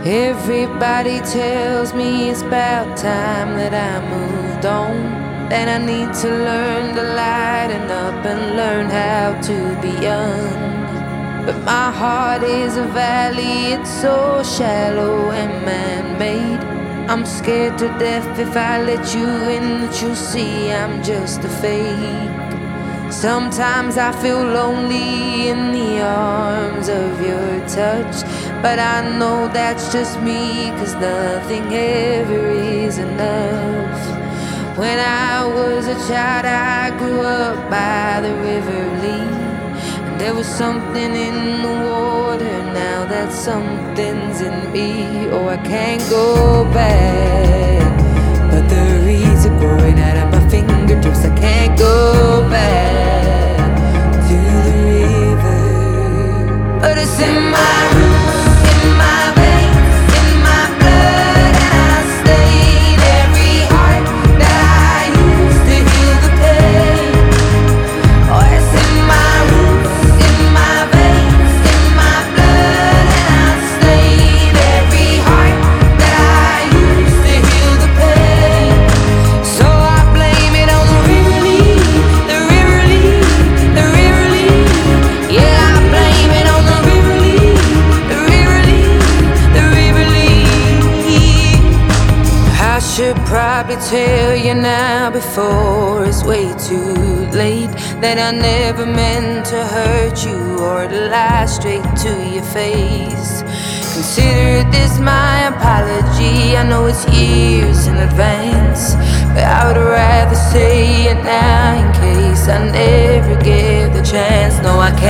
Everybody tells me it's about time that I moved on, that I need to learn to lighten up and learn how to be young. But my heart is a valley, it's so shallow and man-made. I'm scared to death if I let you in, that you'll see I'm just a fake. Sometimes I feel lonely in the arms of your touch, but I know that's just me, 'cause nothing ever is enough. When I was a child, I grew up by the River Lee, and there was something in the water. Now that something's in me. Oh, I can't go back, but the reeds are growing out of my fingertips. I can't go back to the river, but it's in my roots, in my veins, in my blood, and I stayed every heart that I used to heal the pain. Oh, it's in my roots, in my veins, in my blood, and I stayed every heart that I used to heal the pain. So I blame it on the River Lee, the River Lee, the River Lee. Yeah, I blame it on the River Lee, the River Lee, the River Lee. I should probably tell you now before it's way too late, that I never meant to hurt you or to lie straight to your face. Consider this my apology. I know it's years in advance, but I would rather say it now in case I never get the chance. No, I